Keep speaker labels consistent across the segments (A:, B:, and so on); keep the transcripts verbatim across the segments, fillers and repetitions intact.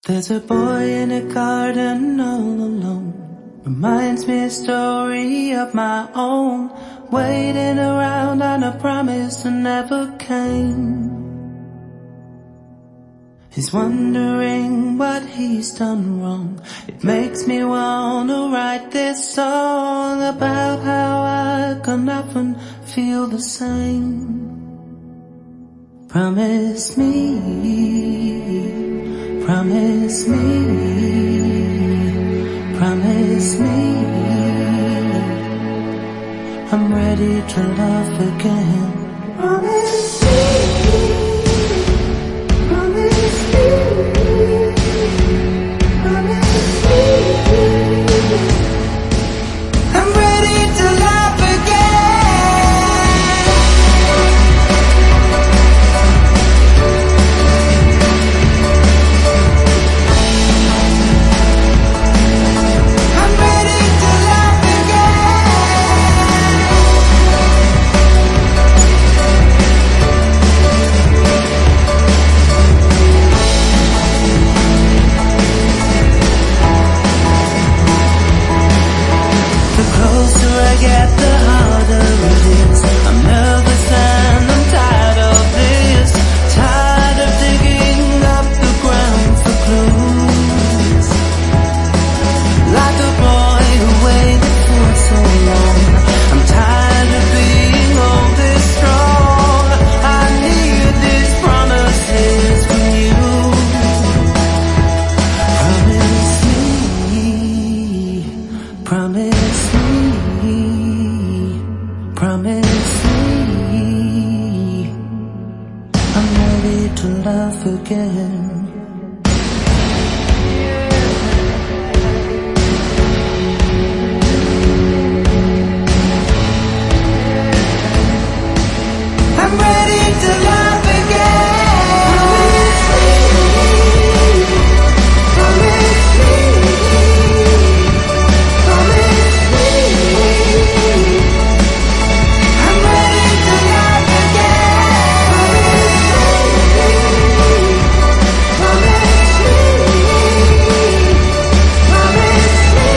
A: There's a boy in a garden all alone. Reminds me a story of my own. Waiting around on a promise that never came. He's wondering what he's done wrong. It makes me wanna write this song about how I can often feel the same. Promise me, promise me, promise me, I'm ready to love again. Promise me, promise me, promise me, I'm ready to love again. I get the harder it is. I'm nervous and I'm tired of this. Tired of digging up the ground for clues. Like a boy who waited for so long. I'm tired of being all this strong. I need these promises from you. Promise me, promise me, promise me, I'm ready to love again. I'm ready to love again. Promise me, promise me, I'm ready to love again. Promise me, promise me,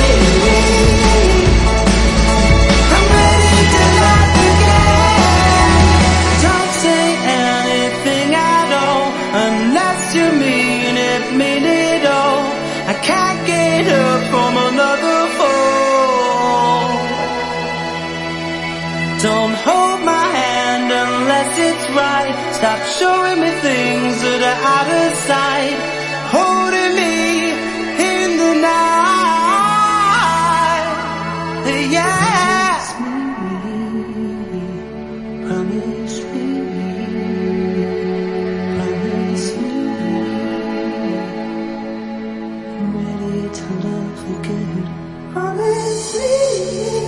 A: I'm ready to love again. Don't say anything at all unless you mean it, mean it all. I can't get up from another fall. Don't hold my hand unless it's right. Stop showing me things that are out of sight. Holding me in the night. Yeah. Promise me, promise me, I'm ready to love again. Promise me.